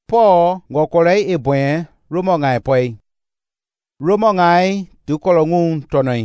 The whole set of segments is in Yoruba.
Paul ngokolei e boyen Romo ngai poi. Romo ngai du kolongun tonoi.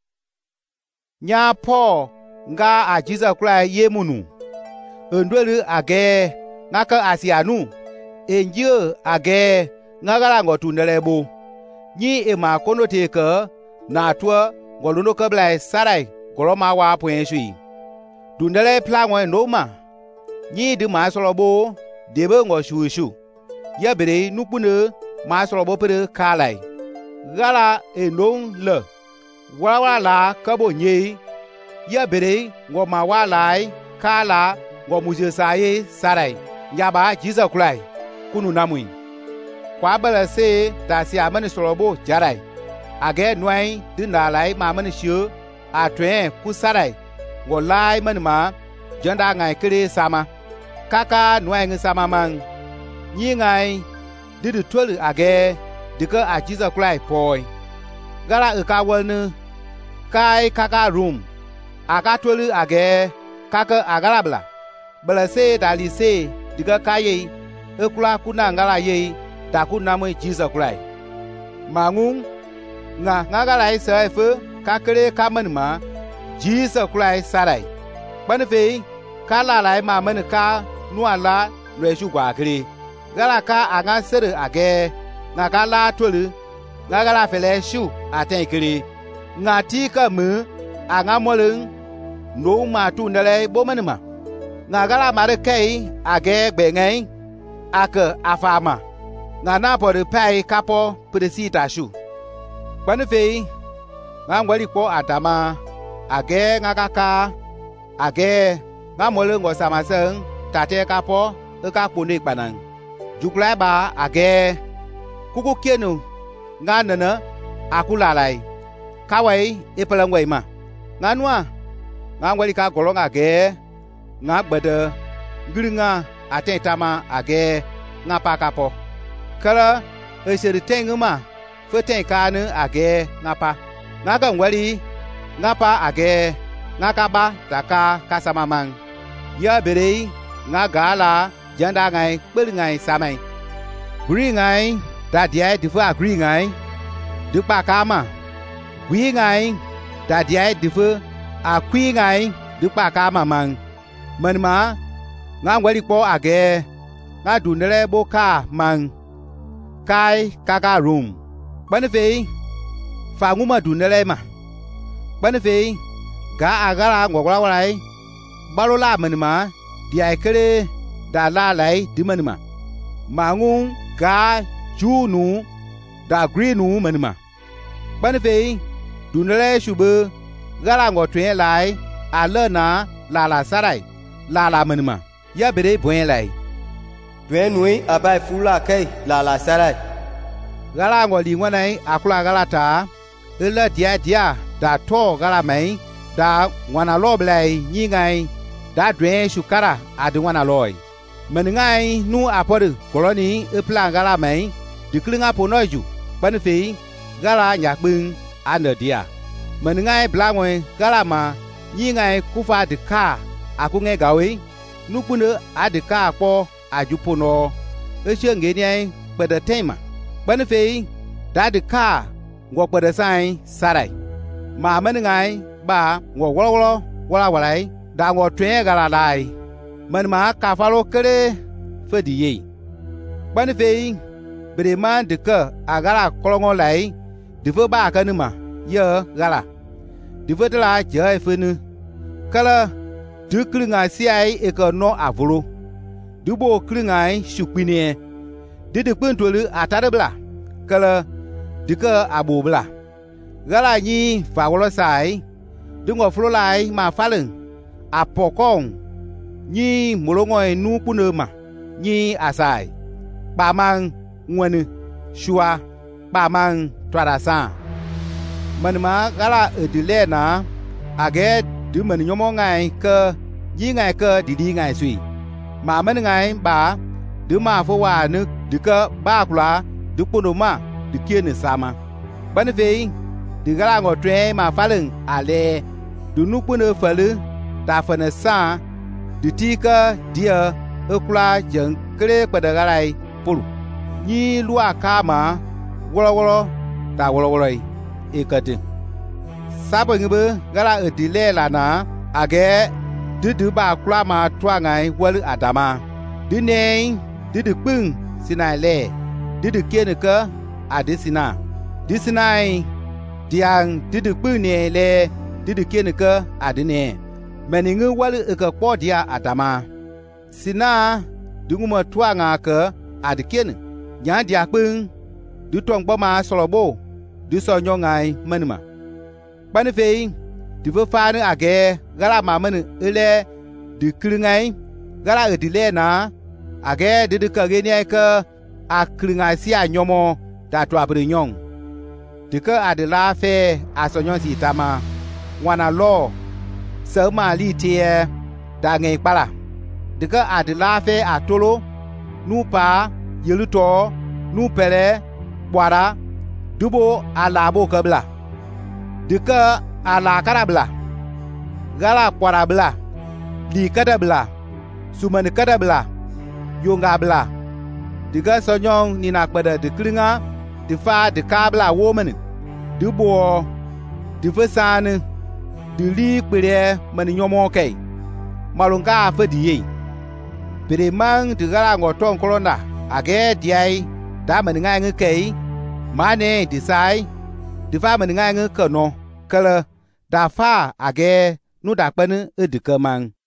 Nya Paul nga a Jesus Christ ye munu. Ndwelu age ngaka asianu. Enje age ngagala ngotundelebo. Nyi e ma konote ke na twa ngoluno keblai sarai goloma wa poensui. Dundele plangwe noma. Nyi de ma solobo debe ngo shuishu. Ya bere nukpune ma solobo pere kalai. Gala enon le. Wala la kabo nye. Ya bere ngo ma walai kala ngo muje saye sarai. Nyaba Jesus Christ kunu namui. Kwa bala se da si amani solobo jarai. Age nwai dinda lai ma mani shu a twen ku sarai. Ngo lai mani ma janda ngai kiri sama. Kaka nwai ngi sama mang. Nyi ngai didu tolu age dika a Jesus Christ poi. Gala ka walnu kai kaka room. Aka tolu age kaka agalabla. Bala se dali se dika kaye ekula kuna ngala ye taku namwe Jesus Christ. Mangung nga ngagala isa efe kakere kamanma Jesus Christ sarai. Banfe kala lai ma manka nuala lweshu kwa kire. Gala ka anga sere age ngagala tolu ngagala fele shu aten kire. Ngati ka mu anga molung no ma tu ndele bomanma. Ngagala mare kai age gbengai ake afama. Ngana pore pai kapo presita shu. Banfe ngangwali ko atama age ngakaka age ngamole ngo samaseng tate kapo eka pone kpanang jukla ba age kuku kenu nganana akulalai kawai epelangwai ma nganwa ngangwali ka golong age ngagbede ngringa atentama age ngapa kapo kala eseri tenguma feten kanu age ngapa ngaga ngwali ngapa age ngakaba taka kasamamang ya bere ngagala janda ngai kpel ngai samai gri ngai da dia difu agri ngai dukpa kama gwi ngai da dia difu akwi ngai dukpa kama mang manma ngangwali po age ngadunele boka mang kai kaka room banfe fanguma dunele ma banfe ga agara ngogla walai balola manima dia kere da la lai dimanima mangung ga junu da greenu manima banfe dunele shube gara ngotwen lai alana la sarai la manima ya bere boen lai Dwen nui abai fula kai la sarai. Gala ngoli ngwanai akula gala ta ele dia da to gala mai da ngwana loblai nyi ngai da dwen shukara adu ngwana loy men ngai nu apodu koloni e plan gala mai diklinga ponoju banfe gala nyakbung ane dia men ngai blangwe gala ma nyi ngai kufa de ka akunge gawe nukune adika akpo ajupono eche ngeni pede tema banfe da de ka ngo pede sai sarai ma men ngai ba ngo wala walai da ngo twen gala dai man ma ka falo kere fedi ye banfe breman de ka agala kolongo lai de fe ba ka numa ye gala de fe la je fenu kala du klinga siai e ka no avolo du bo klinga shukpine de puntolu atadebla kala de ka abobla gala nyi fa wolo sai dungo flo lai ma faleng apokong nyi molongoi nu punema nyi asai ba mang ngwenu shua ba mang twadasa manma gala edile na age du man nyomo ngai ke yi ngai ke didi ngai sui ma man ngai ba du ma fo wa nu du ke ba kula du punoma du kiene sama banfe du gala ngo twen ma faleng ale du nu pune falu da fane sa du tika dia ekula jeng kre pada galai polu ni lua kama wolo ta wolo e kate sabo ngebe gara edile lana age dudu ba kula ma twangai wal adama dinei dudu pung sinai le dudu keneka adisina disinai diang dudu pung ne le dudu keneka adine meningu wal eka podia adama sina dunguma twanga ke adikene nya dia pung du tong boma solobo du so nyongai manima panefei du fa ne age gara ma manu ele du kringai gara edile na age de ka geni ka akringai si anyomo da to abre nyong de ka adela fe asonyon si tama wana lo se ma li tie da ngai pala de ka adela fe atolo nu pa yeluto nu pele bwara dubo alabo kabla de ka ala karabla gala kwarabla li kadabla suman kadabla yonga bla diga sonyong ni na kpada de klinga de fa de kabla woman de bo de fasane de li kpere man nyomo kai malunga fa diye pere mang de gala ngoton kolonda age diai da man nga nge kai mane disai de fa man nga nge kono kala da fa age nu da kpane edika mang